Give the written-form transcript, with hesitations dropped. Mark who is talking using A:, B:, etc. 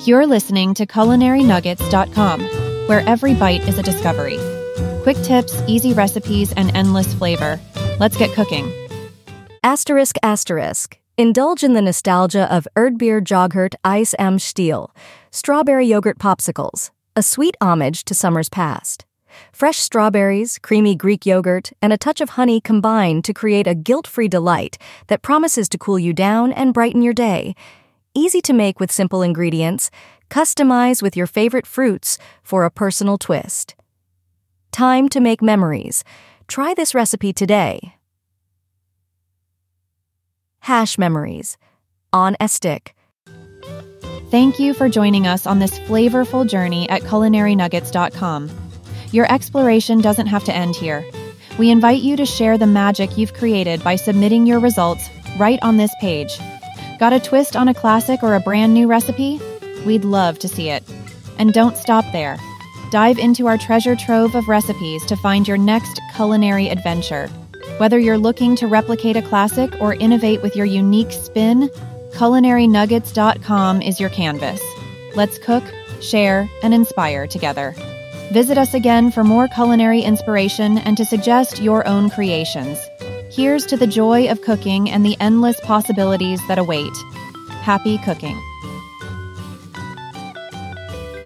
A: You're listening to CulinaryNuggets.com, where every bite is a discovery. Quick tips, easy recipes, and endless flavor. Let's get cooking.
B: Asterisk. Indulge in the nostalgia of Erdbeer Joghurt Eis am Stiel, strawberry yogurt popsicles, a sweet homage to summers past. Fresh strawberries, creamy Greek yogurt, and a touch of honey combine to create a guilt-free delight that promises to cool you down and brighten your day. Easy to make with simple ingredients, customize with your favorite fruits for a personal twist. Time to make memories. Try this recipe today. Hash memories. On a stick.
A: Thank you for joining us on this flavorful journey at CulinaryNuggets.com. Your exploration doesn't have to end here. We invite you to share the magic you've created by submitting your results right on this page. Got a twist on a classic or a brand new recipe? We'd love to see it. And don't stop there. Dive into our treasure trove of recipes to find your next culinary adventure. Whether you're looking to replicate a classic or innovate with your unique spin, CulinaryNuggets.com is your canvas. Let's cook, share, and inspire together. Visit us again for more culinary inspiration and to suggest your own creations. Here's to the joy of cooking and the endless possibilities that await. Happy cooking.